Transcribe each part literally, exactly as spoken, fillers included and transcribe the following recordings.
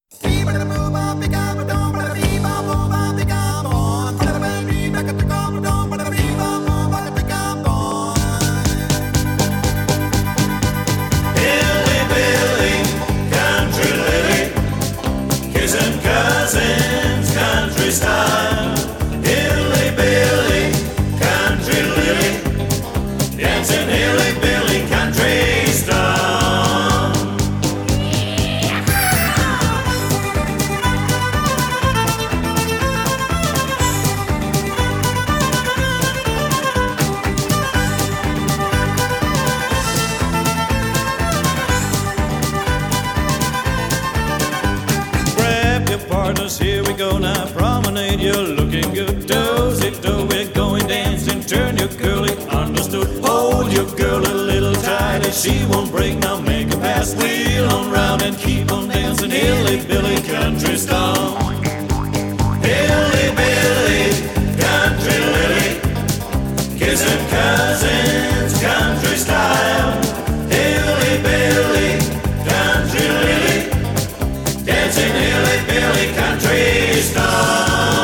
Style, hilly billy, country lily, dancing hilly billy, country style. Grab your partners, here we go now. Promenade, you're looking good. Dozy do, we're going dancing. Turn your curly, understood. Hold your girl a little tighter, she won't break now. Make a pass, wheel on round and keep on dancing. Hilly billy, country style. Hilly billy, country lily, kissing cousins, country style. Hilly billy, country lily, dancing hilly billy, country style.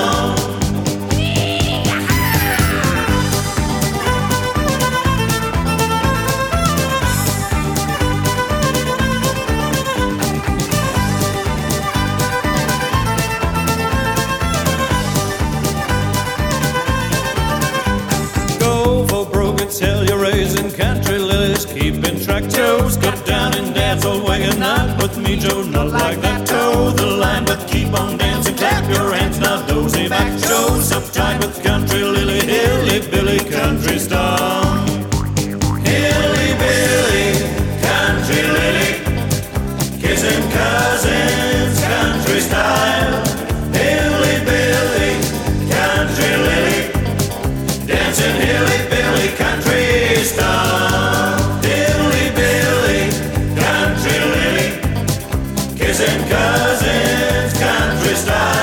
Tell you're raising country lilies, keeping track. Toes go down and dance all way, and not with me, Joe, not like that. Toe the line, but keep on dancing. Clap your hands now, dozy back. Joe's uptight with country lily, hilly billy, country style. Hilly billy, country lily, kissing cousins, country style. Hilly billy, country lily, dancing hilly billy, country style. Hilly billy, country lily, kissing cousins, country style.